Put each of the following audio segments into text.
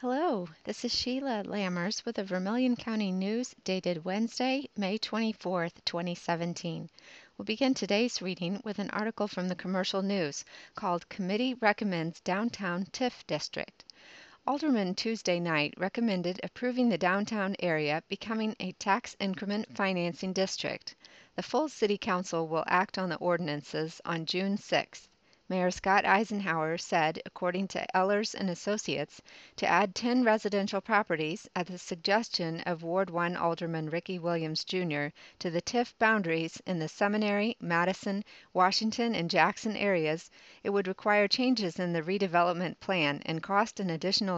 Hello, this is Sheila Lammers with the Vermilion County News dated Wednesday, May 24th, 2017. We'll begin today's reading with an article from the Commercial News called Committee Recommends Downtown TIF District. Alderman Tuesday night recommended approving the downtown area becoming a tax increment financing district. The full City Council will act on the ordinances on June 6th. Mayor Scott Eisenhower said, according to Ellers and Associates, to add 10 residential properties at the suggestion of Ward 1 Alderman Ricky Williams, Jr. to the TIF boundaries in the Seminary, Madison, Washington, and Jackson areas, it would require changes in the redevelopment plan and cost an additional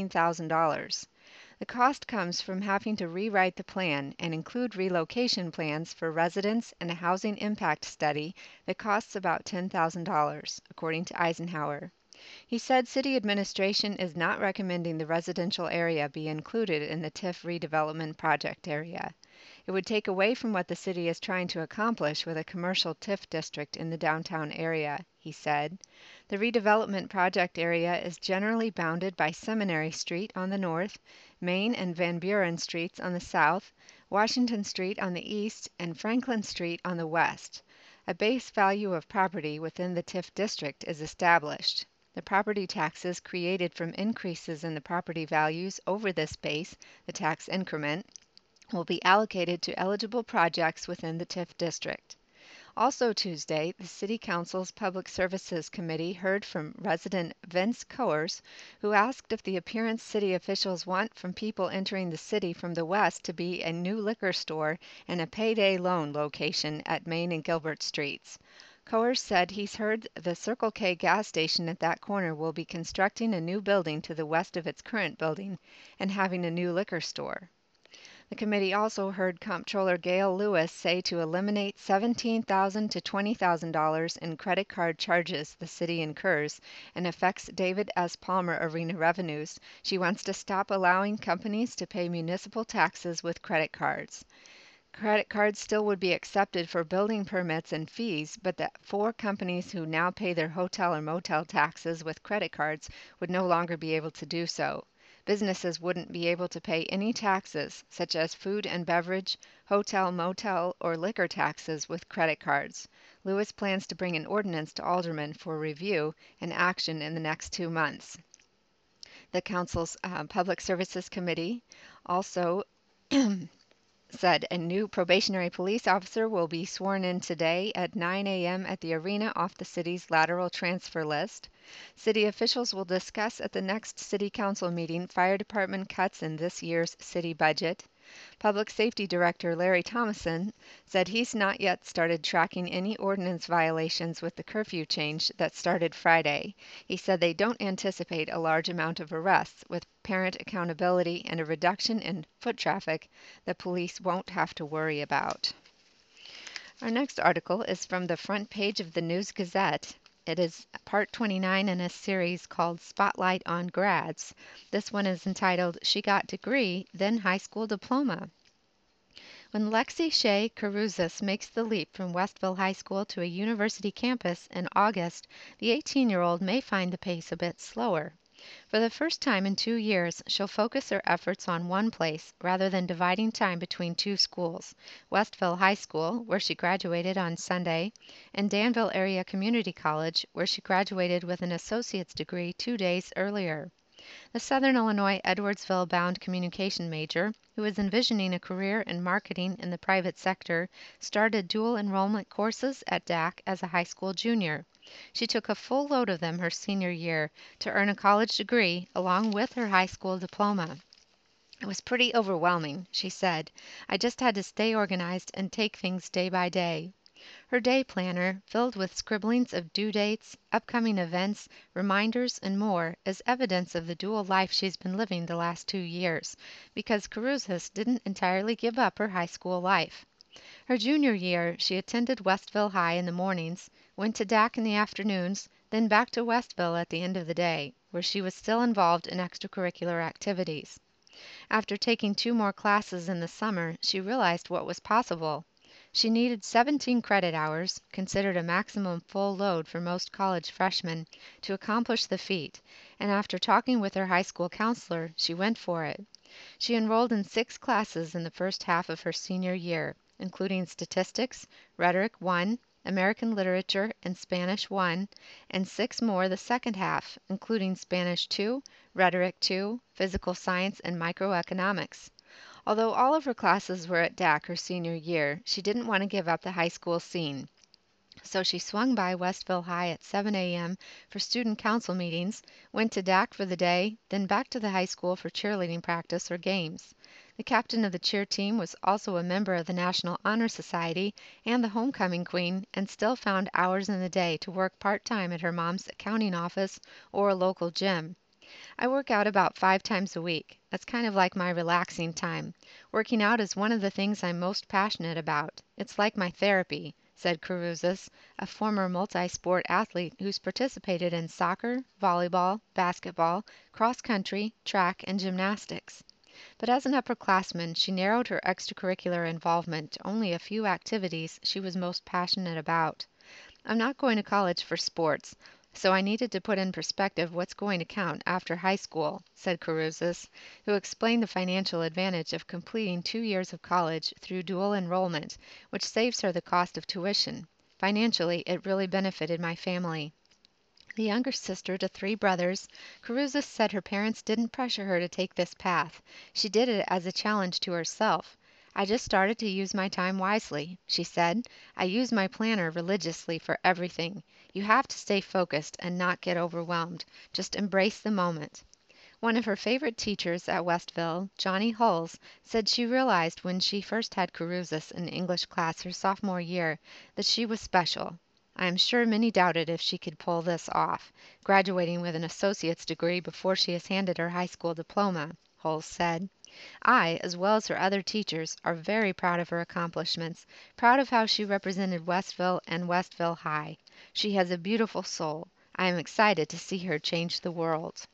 $19,000. The cost comes from having to rewrite the plan and include relocation plans for residents and a housing impact study that costs about $10,000, according to Eisenhower. He said city administration is not recommending the residential area be included in the TIF redevelopment project area. It would take away from what the city is trying to accomplish with a commercial TIF district in the downtown area, he said. The redevelopment project area is generally bounded by Seminary Street on the north, Main and Van Buren Streets on the south, Washington Street on the east, and Franklin Street on the west. A base value of property within the TIF district is established. The property taxes created from increases in the property values over this base, the tax increment, will be allocated to eligible projects within the TIF district. Also Tuesday, the City Council's Public Services Committee heard from resident Vince Coers, who asked if the appearance city officials want from people entering the city from the west to be a new liquor store and a payday loan location at Main and Gilbert Streets. Coers said he's heard the Circle K gas station at that corner will be constructing a new building to the west of its current building and having a new liquor store. The committee also heard Comptroller Gail Lewis say to eliminate $17,000 to $20,000 in credit card charges the city incurs and affects David S. Palmer Arena revenues. She wants to stop allowing companies to pay municipal taxes with credit cards. Credit cards still would be accepted for building permits and fees, but the 4 companies who now pay their hotel or motel taxes with credit cards would no longer be able to do so. Businesses wouldn't be able to pay any taxes, such as food and beverage, hotel, motel, or liquor taxes with credit cards. Lewis plans to bring an ordinance to aldermen for review and action in the next 2 months. The council's Public Services Committee also said a new probationary police officer will be sworn in today at 9 a.m. at the arena off the city's lateral transfer list. City officials will discuss at the next city council meeting fire department cuts in this year's city budget. Public Safety Director Larry Thomason said he's not yet started tracking any ordinance violations with the curfew change that started Friday. He said they don't anticipate a large amount of arrests. With parent accountability and a reduction in foot traffic, the police won't have to worry about. Our next article is from the front page of the News Gazette. It is part 29 in a series called Spotlight on Grads. This one is entitled She Got Degree, Then High School Diploma. When Lexi Shea Caruzas makes the leap from Westville High School to a university campus in August, the 18-year-old may find the pace a bit slower. For the first time in 2 years, she'll focus her efforts on one place rather than dividing time between 2 schools, Westville High School, where she graduated on Sunday, and Danville Area Community College, where she graduated with an associate's degree 2 days earlier. The Southern Illinois Edwardsville-bound communication major, who is envisioning a career in marketing in the private sector, started dual enrollment courses at DAC as a high school junior. She took a full load of them her senior year to earn a college degree along with her high school diploma. It was pretty overwhelming, she said. I just had to stay organized and take things day by day. Her day planner, filled with scribblings of due dates, upcoming events, reminders, and more, is evidence of the dual life she's been living the last 2 years, because Caruzas didn't entirely give up her high school life. Her junior year, she attended Westville High in the mornings, went to DAC in the afternoons, then back to Westville at the end of the day, where she was still involved in extracurricular activities. After taking 2 more classes in the summer, she realized what was possible. She needed 17 credit hours, considered a maximum full load for most college freshmen, to accomplish the feat, and after talking with her high school counselor, she went for it. She enrolled in 6 classes in the first half of her senior year, including Statistics, Rhetoric 1, American Literature, and Spanish 1, and 6 more the second half, including Spanish 2, Rhetoric 2, Physical Science, and Microeconomics. Although all of her classes were at DAC her senior year, she didn't want to give up the high school scene. So she swung by Westville High at 7 a.m. for student council meetings, went to DAC for the day, then back to the high school for cheerleading practice or games. The captain of the cheer team was also a member of the National Honor Society and the homecoming queen, and still found hours in the day to work part-time at her mom's accounting office or a local gym. I work out about 5 times a week. That's kind of like my relaxing time. Working out is one of the things I'm most passionate about. It's like my therapy, said Caruzas, a former multi-sport athlete who's participated in soccer, volleyball, basketball, cross country, track, and gymnastics. But as an upperclassman, she narrowed her extracurricular involvement to only a few activities she was most passionate about. I'm not going to college for sports, so I needed to put in perspective what's going to count after high school, said Caruzas, who explained the financial advantage of completing 2 years of college through dual enrollment, which saves her the cost of tuition. Financially, it really benefited my family. The younger sister to 3 brothers, Caruzas said her parents didn't pressure her to take this path. She did it as a challenge to herself. I just started to use my time wisely, she said. I use my planner religiously for everything. You have to stay focused and not get overwhelmed. Just embrace the moment. One of her favorite teachers at Westville, Johnny Hulls, said she realized when she first had Caruzas in English class her sophomore year that she was special. I am sure many doubted if she could pull this off, graduating with an associate's degree before she is handed her high school diploma, Hulls said. I, as well as her other teachers, are very proud of her accomplishments, proud of how she represented Westville and Westville High. She has a beautiful soul. I am excited to see her change the world.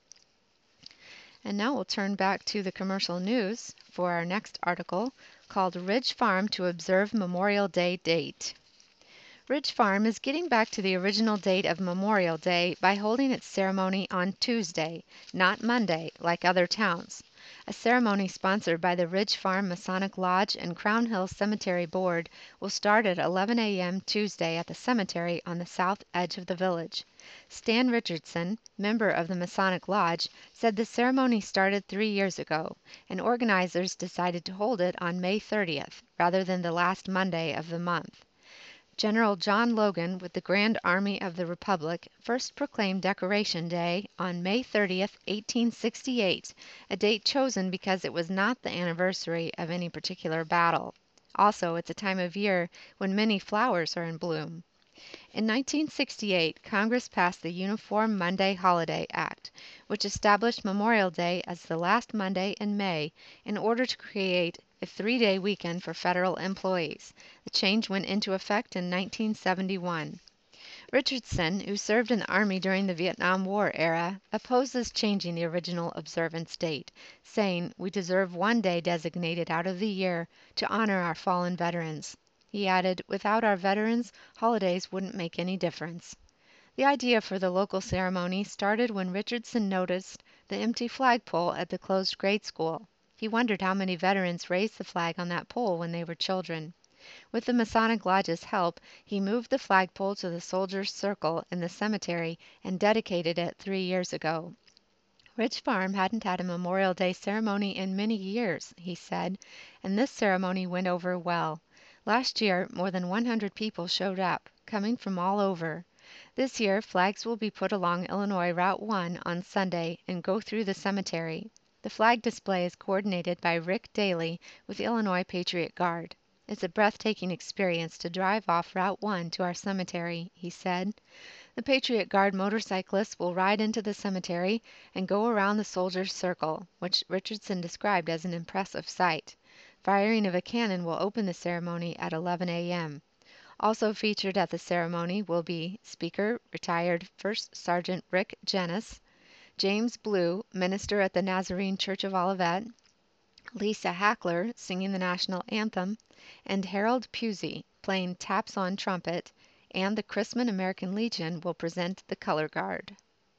And now we'll turn back to the commercial news for our next article called Ridge Farm to Observe Memorial Day Date. Ridge Farm is getting back to the original date of Memorial Day by holding its ceremony on Tuesday, not Monday, like other towns. A ceremony sponsored by the Ridge Farm Masonic Lodge and Crown Hill Cemetery Board will start at 11 a.m. Tuesday at the cemetery on the south edge of the village. Stan Richardson, member of the Masonic Lodge, said the ceremony started 3 years ago, and organizers decided to hold it on May 30th rather than the last Monday of the month. General John Logan with the Grand Army of the Republic first proclaimed Decoration Day on May 30th, 1868, a date chosen because it was not the anniversary of any particular battle. Also, it's a time of year when many flowers are in bloom. In 1968, Congress passed the Uniform Monday Holiday Act, which established Memorial Day as the last Monday in May in order to create a 3-day weekend for federal employees. The change went into effect in 1971. Richardson, who served in the Army during the Vietnam War era, opposes changing the original observance date, saying, "We deserve one day designated out of the year to honor our fallen veterans." He added, "Without our veterans, holidays wouldn't make any difference." The idea for the local ceremony started when Richardson noticed the empty flagpole at the closed grade school. He wondered how many veterans raised the flag on that pole when they were children. With the Masonic Lodge's help, he moved the flagpole to the Soldiers' Circle in the cemetery and dedicated it 3 years ago. Ridge Farm hadn't had a Memorial Day ceremony in many years, he said, and this ceremony went over well. Last year, more than 100 people showed up, coming from all over. This year, flags will be put along Illinois Route 1 on Sunday and go through the cemetery. The flag display is coordinated by Rick Daly with the Illinois Patriot Guard. It's a breathtaking experience to drive off Route 1 to our cemetery, he said. The Patriot Guard motorcyclists will ride into the cemetery and go around the Soldiers' Circle, which Richardson described as an impressive sight. Firing of a cannon will open the ceremony at 11 a.m. Also featured at the ceremony will be Speaker, retired First Sergeant Rick Jennis, James Blue, minister at the Nazarene Church of Olivet, Lisa Hackler singing the national anthem, and Harold Pusey, playing taps on trumpet, and the Chrisman American Legion will present the color guard.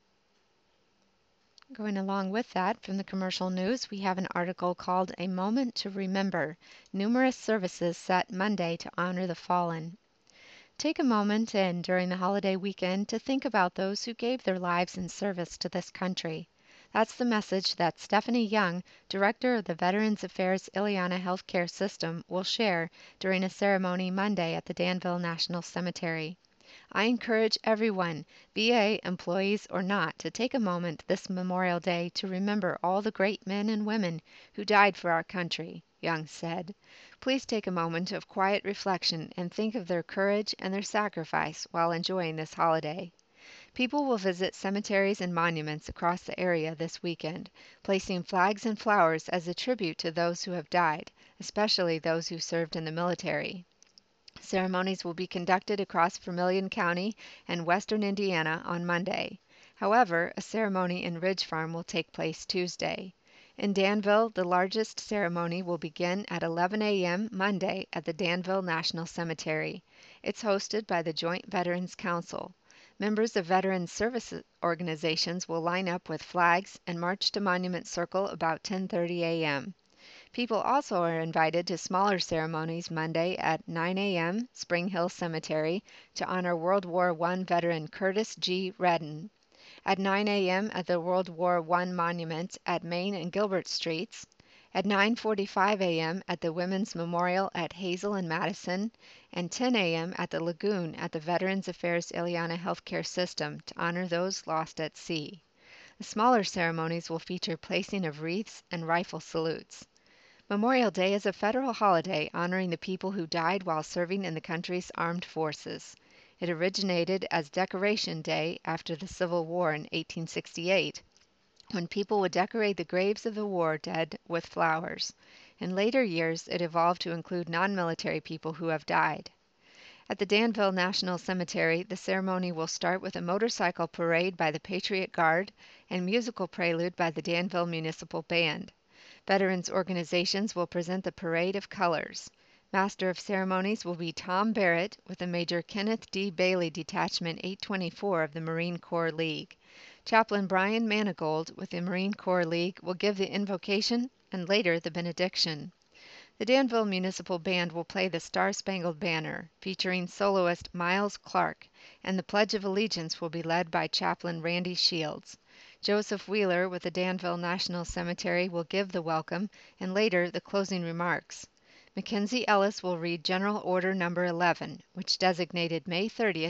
Going along with that, from the commercial news, we have an article called A Moment to Remember, Numerous Services Set Monday to Honor the Fallen. Take a moment and during the holiday weekend to think about those who gave their lives in service to this country. That's the message that Stephanie Young, Director of the Veterans Affairs Ileana Healthcare System, will share during a ceremony Monday at the Danville National Cemetery. I encourage everyone, VA employees or not, to take a moment this Memorial Day to remember all the great men and women who died for our country, Young said. Please take a moment of quiet reflection and think of their courage and their sacrifice while enjoying this holiday. People will visit cemeteries and monuments across the area this weekend, placing flags and flowers as a tribute to those who have died, especially those who served in the military. Ceremonies will be conducted across Vermilion County and western Indiana on Monday. However, a ceremony in Ridge Farm will take place Tuesday. In Danville, the largest ceremony will begin at 11 a.m. Monday at the Danville National Cemetery. It's hosted by the Joint Veterans Council. Members of veterans service organizations will line up with flags and march to Monument Circle about 10:30 a.m. People also are invited to smaller ceremonies Monday at 9 a.m. Spring Hill Cemetery to honor World War I veteran Curtis G. Redden. At 9 a.m. at the World War I Monument at Main and Gilbert Streets. At 9:45 a.m. at the Women's Memorial at Hazel and Madison. And 10 a.m. at the Lagoon at the Veterans Affairs Ileana Healthcare System to honor those lost at sea. The smaller ceremonies will feature placing of wreaths and rifle salutes. Memorial Day is a federal holiday honoring the people who died while serving in the country's armed forces. It originated as Decoration Day after the Civil War in 1868, when people would decorate the graves of the war dead with flowers. In later years, it evolved to include non-military people who have died. At the Danville National Cemetery, the ceremony will start with a motorcycle parade by the Patriot Guard and musical prelude by the Danville Municipal Band. Veterans organizations will present the Parade of Colors. Master of Ceremonies will be Tom Barrett with the Major Kenneth D. Bailey Detachment 824 of the Marine Corps League. Chaplain Brian Manigold with the Marine Corps League will give the invocation and later the benediction. The Danville Municipal Band will play the Star-Spangled Banner, featuring soloist Miles Clark, and the Pledge of Allegiance will be led by Chaplain Randy Shields. Joseph Wheeler with the Danville National Cemetery will give the welcome and later the closing remarks. Mackenzie Ellis will read General Order No. 11, which designated May 30,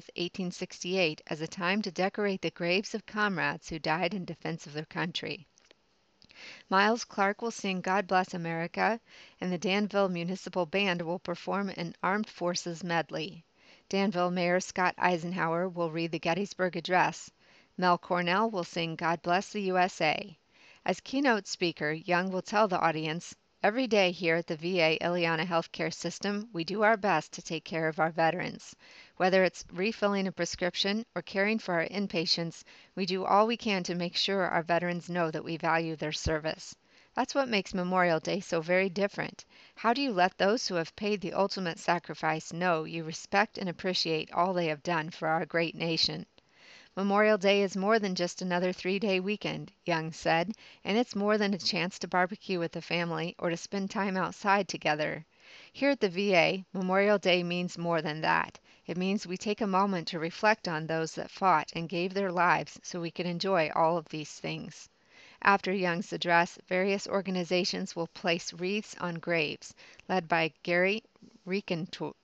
1868 as a time to decorate the graves of comrades who died in defense of their country. Miles Clark will sing God Bless America, and the Danville Municipal Band will perform an Armed Forces medley. Danville Mayor Scott Eisenhower will read the Gettysburg Address. Mel Cornell will sing God Bless the USA. As keynote speaker, Young will tell the audience, "Every day here at the VA Ileana Healthcare System, we do our best to take care of our veterans. Whether it's refilling a prescription or caring for our inpatients, we do all we can to make sure our veterans know that we value their service." That's what makes Memorial Day so very different. How do you let those who have paid the ultimate sacrifice know you respect and appreciate all they have done for our great nation? Memorial Day is more than just another 3-day weekend, Young said, and it's more than a chance to barbecue with the family or to spend time outside together. Here at the VA, Memorial Day means more than that. It means we take a moment to reflect on those that fought and gave their lives so we can enjoy all of these things. After Young's address, various organizations will place wreaths on graves, led by Gary Reichenwald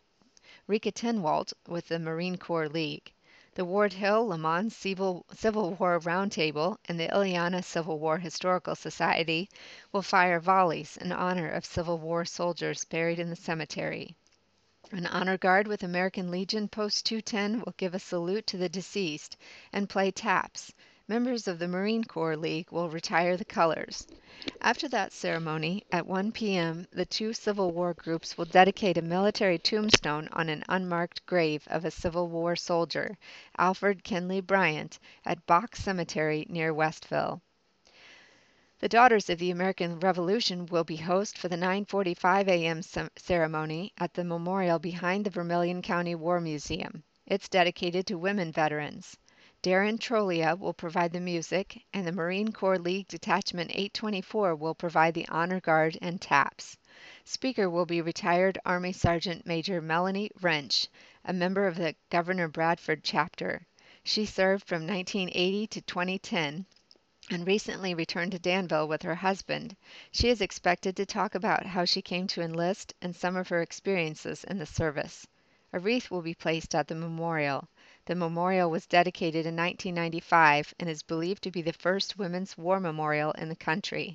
with the Marine Corps League. The Ward Hill Lamont Civil War Roundtable and the Ileana Civil War Historical Society will fire volleys in honor of Civil War soldiers buried in the cemetery. An honor guard with American Legion Post 210 will give a salute to the deceased and play taps. Members of the Marine Corps League will retire the colors. After that ceremony, at 1 p.m., the two Civil War groups will dedicate a military tombstone on an unmarked grave of a Civil War soldier, Alfred Kenley Bryant, at Bach Cemetery near Westville. The Daughters of the American Revolution will be host for the 9:45 a.m. ceremony at the memorial behind the Vermilion County War Museum. It's dedicated to women veterans. Darren Trolia will provide the music, and the Marine Corps League Detachment 824 will provide the honor guard and taps. Speaker will be retired Army Sergeant Major Melanie Wrench, a member of the Governor Bradford chapter. She served from 1980 to 2010 and recently returned to Danville with her husband. She is expected to talk about how she came to enlist and some of her experiences in the service. A wreath will be placed at the memorial. The memorial was dedicated in 1995 and is believed to be the first women's war memorial in the country.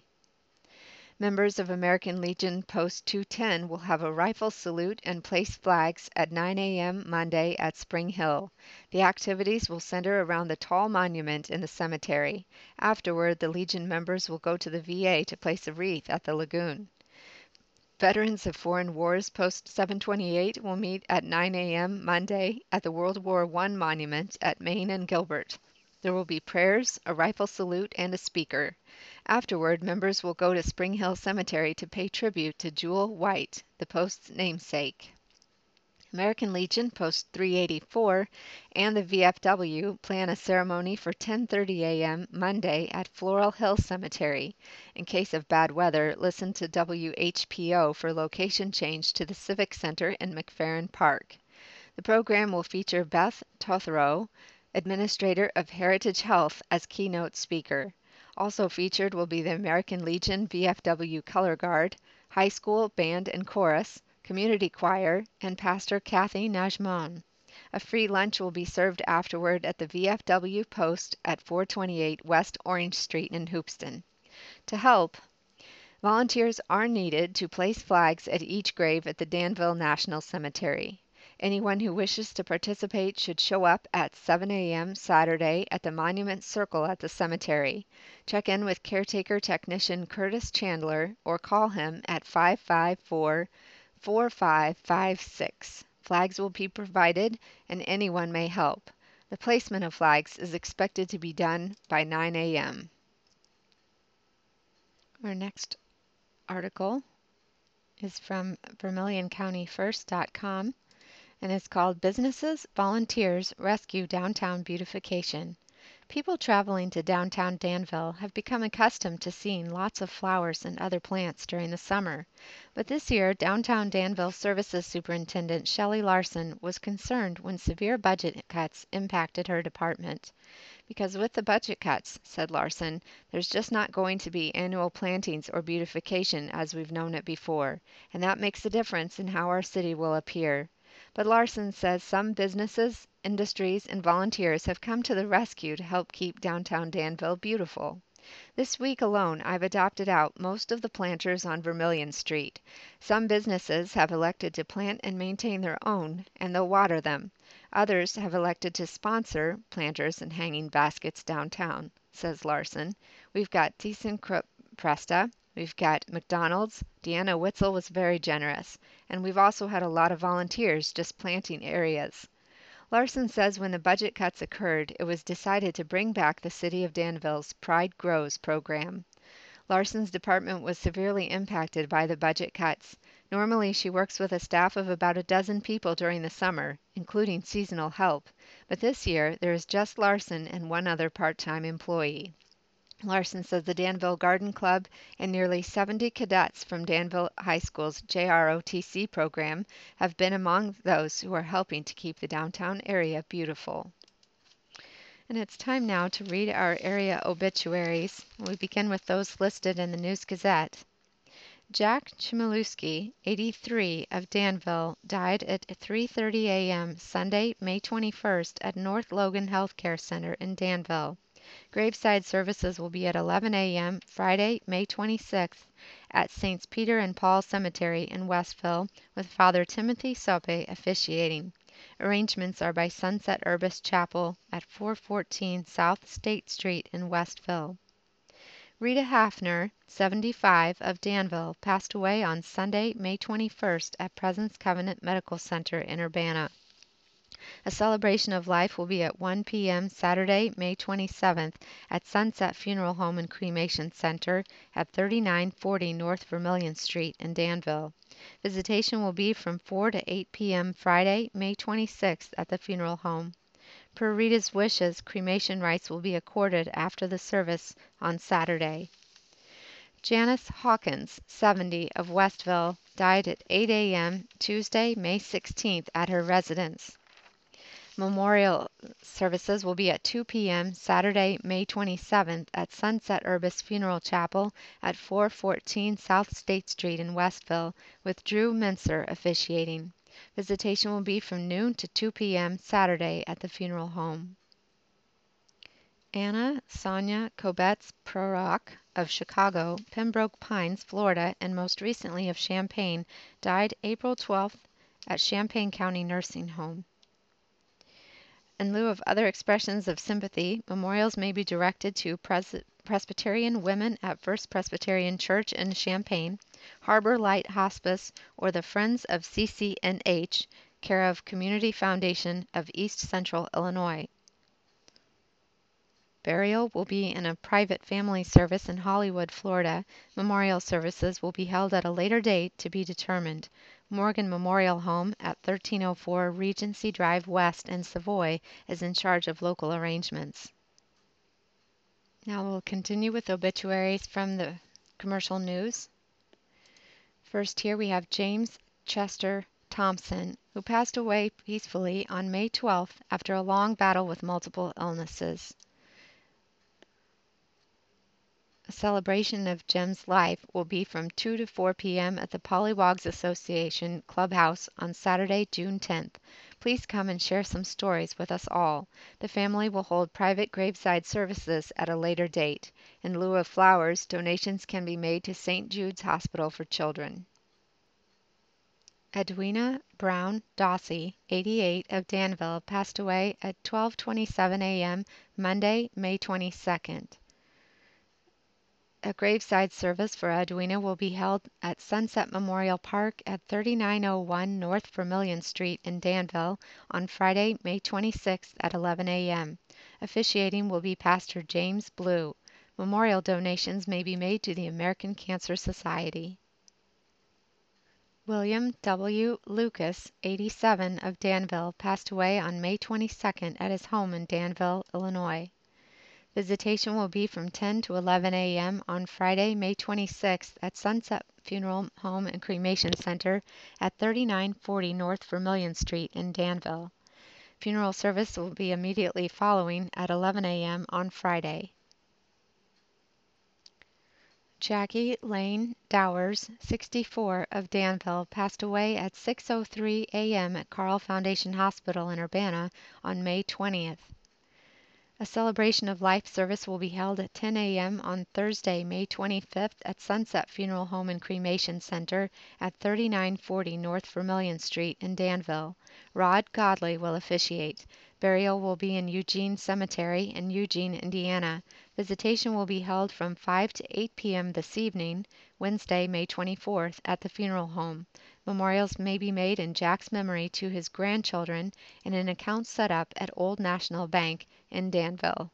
Members of American Legion Post 210 will have a rifle salute and place flags at 9 a.m. Monday at Spring Hill. The activities will center around the tall monument in the cemetery. Afterward, the Legion members will go to the VA to place a wreath at the lagoon. Veterans of Foreign Wars Post 728 will meet at 9 a.m. Monday at the World War I Monument at Main and Gilbert. There will be prayers, a rifle salute, and a speaker. Afterward, members will go to Spring Hill Cemetery to pay tribute to Jewel White, the post's namesake. American Legion Post 384 and the VFW plan a ceremony for 10:30 a.m. Monday at Floral Hill Cemetery. In case of bad weather, listen to WHPO for location change to the Civic Center in McFerrin Park. The program will feature Beth Tothero, Administrator of Heritage Health, as keynote speaker. Also featured will be the American Legion VFW Color Guard, high school band and chorus, community choir, and Pastor Kathy Najmon. A free lunch will be served afterward at the VFW post at 428 West Orange Street in Hoopeston. To help, volunteers are needed to place flags at each grave at the Danville National Cemetery. Anyone who wishes to participate should show up at 7 a.m. Saturday at the Monument Circle at the cemetery. Check in with caretaker technician Curtis Chandler or call him at 554-4556. Flags will be provided and anyone may help. The placement of flags is expected to be done by 9 a.m. Our next article is from VermilionCountyFirst.com and it's called Businesses, Volunteers Rescue Downtown Beautification. People traveling to downtown Danville have become accustomed to seeing lots of flowers and other plants during the summer. But this year, downtown Danville Services Superintendent Shelley Larson was concerned when severe budget cuts impacted her department. Because with the budget cuts, said Larson, there's just not going to be annual plantings or beautification as we've known it before, and that makes a difference in how our city will appear. But Larson says some businesses, industries, and volunteers have come to the rescue to help keep downtown Danville beautiful. This week alone, I've adopted out most of the planters on Vermilion Street. Some businesses have elected to plant and maintain their own, and they'll water them. Others have elected to sponsor planters and hanging baskets downtown, says Larson. We've got ThyssenKrupp Presta, we've got McDonald's, Deanna Witzel was very generous, and we've also had a lot of volunteers just planting areas. Larson says when the budget cuts occurred, it was decided to bring back the City of Danville's Pride Grows program. Larson's department was severely impacted by the budget cuts. Normally, she works with a staff of about a dozen people during the summer, including seasonal help, but this year there is just Larson and one other part-time employee. Larson says the Danville Garden Club and nearly 70 cadets from Danville High School's JROTC program have been among those who are helping to keep the downtown area beautiful. And it's time now to read our area obituaries. We begin with those listed in the News-Gazette. Jack Chmielewski, 83, of Danville, died at 3:30 a.m. Sunday, May 21st at North Logan Healthcare Center in Danville. Graveside services will be at 11 a.m. Friday, May 26th at Saints Peter and Paul Cemetery in Westville, with Father Timothy Sope officiating. Arrangements are by Sunset Urbis Chapel at 414 South State Street in Westville. Rita Hafner, 75, of Danville, passed away on Sunday, May 21st at Presence Covenant Medical Center in Urbana. A celebration of life will be at 1 p.m. Saturday, May 27th at Sunset Funeral Home and Cremation Center at 3940 North Vermilion Street in Danville. Visitation will be from 4 to 8 p.m. Friday, May 26th at the funeral home. Per Rita's wishes, cremation rites will be accorded after the service on Saturday. Janice Hawkins, 70, of Westville, died at 8 a.m. Tuesday, May 16th at her residence. Memorial services will be at 2 p.m. Saturday, May 27th at Sunset Urbis Funeral Chapel at 414 South State Street in Westville, with Drew Mincer officiating. Visitation will be from noon to 2 p.m. Saturday at the funeral home. Anna Sonia Kobetz-Prorok of Chicago, Pembroke Pines, Florida, and most recently of Champaign, died April 12th at Champaign County Nursing Home. In lieu of other expressions of sympathy, memorials may be directed to Presbyterian Women at First Presbyterian Church in Champaign, Harbor Light Hospice, or the Friends of CCNH, care of Community Foundation of East Central Illinois. Burial will be in a private family service in Hollywood, Florida. Memorial services will be held at a later date to be determined. Morgan Memorial Home at 1304 Regency Drive West in Savoy is in charge of local arrangements. Now we'll continue with obituaries from the commercial news. First here we have James Chester Thompson, who passed away peacefully on May 12th after a long battle with multiple illnesses. A celebration of Jim's life will be from 2 to 4 p.m. at the Pollywogs Association Clubhouse on Saturday, June 10th. Please come and share some stories with us all. The family will hold private graveside services at a later date. In lieu of flowers, donations can be made to St. Jude's Hospital for Children. Edwina Brown Dossie, 88, of Danville, passed away at 12:27 a.m. Monday, May 22nd. A graveside service for Edwina will be held at Sunset Memorial Park at 3901 North Vermilion Street in Danville on Friday, May 26th at 11 a.m. Officiating will be Pastor James Blue. Memorial donations may be made to the American Cancer Society. William W. Lucas, 87, of Danville, passed away on May 22nd at his home in Danville, Illinois. Visitation will be from 10 to 11 a.m. on Friday, May 26th at Sunset Funeral Home and Cremation Center at 3940 North Vermilion Street in Danville. Funeral service will be immediately following at 11 a.m. on Friday. Jackie Lane Dowers, 64, of Danville, passed away at 6:03 a.m. at Carle Foundation Hospital in Urbana on May 20th. A celebration of life service will be held at 10 a.m. on Thursday, May 25th at Sunset Funeral Home and Cremation Center at 3940 North Vermilion Street in Danville. Rod Godley will officiate. Burial will be in Eugene Cemetery in Eugene, Indiana. Visitation will be held from 5 to 8 p.m. this evening, Wednesday, May 24th, at the funeral home. Memorials may be made in Jack's memory to his grandchildren and an account set up at Old National Bank in Danville.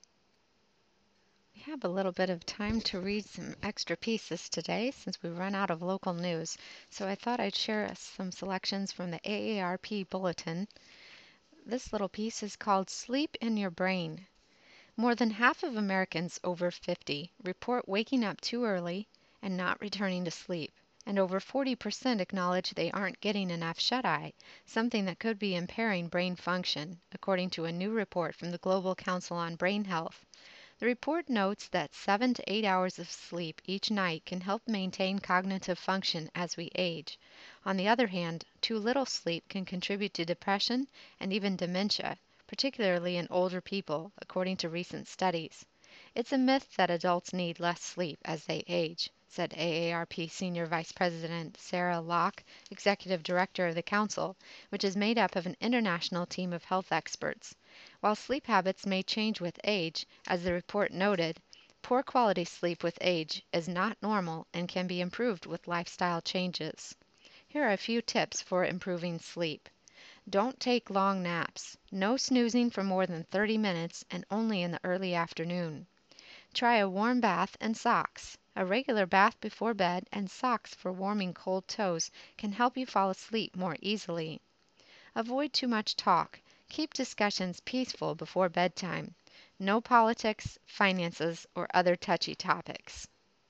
We have a little bit of time to read some extra pieces today since we run out of local news, so I thought I'd share some selections from the AARP Bulletin. This little piece is called Sleep in Your Brain. More than half of Americans over 50 report waking up too early and not returning to sleep, and over 40% acknowledge they aren't getting enough shut-eye, something that could be impairing brain function, according to a new report from the Global Council on Brain Health. The report notes that 7 to 8 hours of sleep each night can help maintain cognitive function as we age. On the other hand, too little sleep can contribute to depression and even dementia, particularly in older people, according to recent studies. It's a myth that adults need less sleep as they age, said AARP Senior Vice President Sarah Locke, Executive Director of the Council, which is made up of an international team of health experts. While sleep habits may change with age, as the report noted, poor quality sleep with age is not normal and can be improved with lifestyle changes. Here are a few tips for improving sleep. Don't take long naps. No snoozing for more than 30 minutes and only in the early afternoon. Try a warm bath and socks. A regular bath before bed and socks for warming cold toes can help you fall asleep more easily. Avoid too much talk. Keep discussions peaceful before bedtime. No politics, finances, or other touchy topics.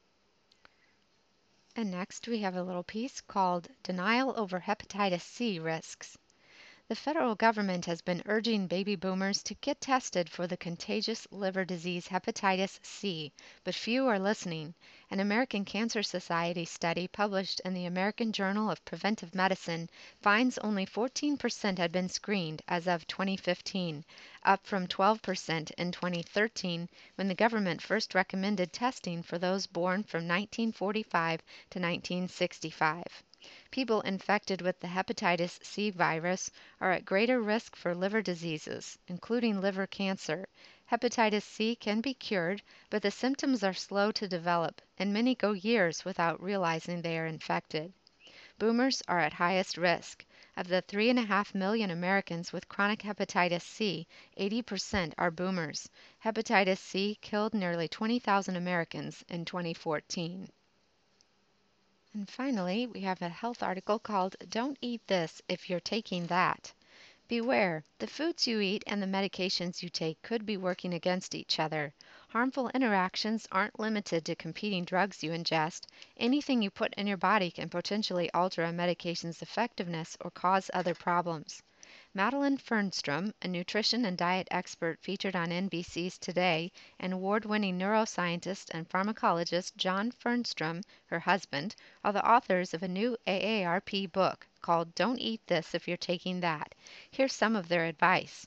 And next we have a little piece called Denial Over Hepatitis C Risks. The federal government has been urging baby boomers to get tested for the contagious liver disease hepatitis C, but few are listening. An American Cancer Society study published in the American Journal of Preventive Medicine finds only 14% had been screened as of 2015, up from 12% in 2013 when the government first recommended testing for those born from 1945 to 1965. People infected with the hepatitis C virus are at greater risk for liver diseases, including liver cancer. Hepatitis C can be cured, but the symptoms are slow to develop, and many go years without realizing they are infected. Boomers are at highest risk. Of the 3.5 million Americans with chronic hepatitis C, 80% are boomers. Hepatitis C killed nearly 20,000 Americans in 2014. And finally, we have a health article called Don't Eat This If You're Taking That. Beware, the foods you eat and the medications you take could be working against each other. Harmful interactions aren't limited to competing drugs you ingest. Anything you put in your body can potentially alter a medication's effectiveness or cause other problems. Madeline Fernstrom, a nutrition and diet expert featured on NBC's Today, and award-winning neuroscientist and pharmacologist John Fernstrom, her husband, are the authors of a new AARP book called Don't Eat This If You're Taking That. Here's some of their advice.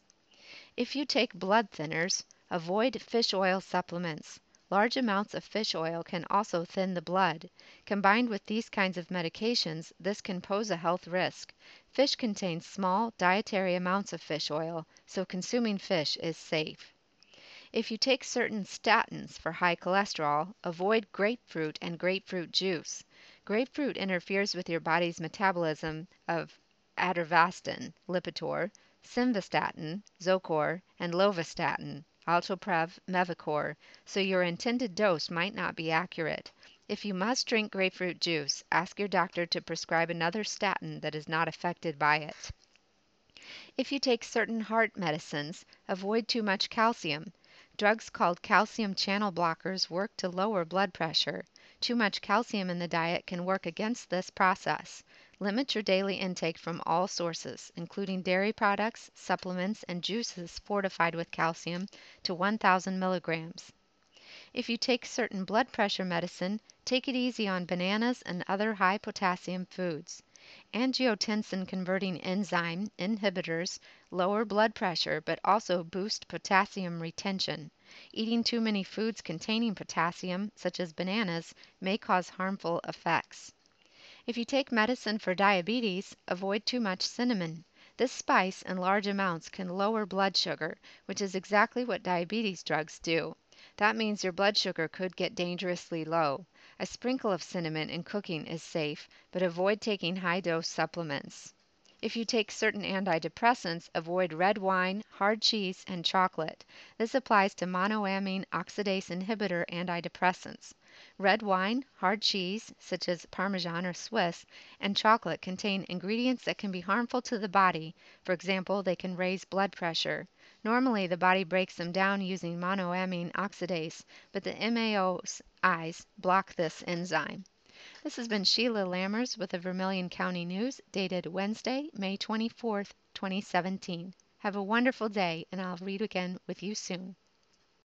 If you take blood thinners, avoid fish oil supplements. Large amounts of fish oil can also thin the blood. Combined with these kinds of medications, this can pose a health risk. Fish contains small dietary amounts of fish oil, so consuming fish is safe. If you take certain statins for high cholesterol, avoid grapefruit and grapefruit juice. Grapefruit interferes with your body's metabolism of atorvastatin, Lipitor, simvastatin, Zocor, and lovastatin, Altoprev, Mevacor, so your intended dose might not be accurate. If you must drink grapefruit juice, ask your doctor to prescribe another statin that is not affected by it. If you take certain heart medicines, avoid too much calcium. Drugs called calcium channel blockers work to lower blood pressure. Too much calcium in the diet can work against this process. Limit your daily intake from all sources, including dairy products, supplements, and juices fortified with calcium, to 1,000 milligrams. If you take certain blood pressure medicine, take it easy on bananas and other high potassium foods. Angiotensin converting enzyme inhibitors lower blood pressure but also boost potassium retention. Eating too many foods containing potassium, such as bananas, may cause harmful effects. If you take medicine for diabetes, avoid too much cinnamon. This spice in large amounts can lower blood sugar, which is exactly what diabetes drugs do. That means your blood sugar could get dangerously low. A sprinkle of cinnamon in cooking is safe, but avoid taking high-dose supplements. If you take certain antidepressants, avoid red wine, hard cheese, and chocolate. This applies to monoamine oxidase inhibitor antidepressants. Red wine, hard cheese, such as Parmesan or Swiss, and chocolate contain ingredients that can be harmful to the body. For example, they can raise blood pressure. Normally, the body breaks them down using monoamine oxidase, but the MAOIs block this enzyme. This has been Sheila Lammers with the Vermilion County News, dated Wednesday, May 24th, 2017. Have a wonderful day, and I'll read again with you soon.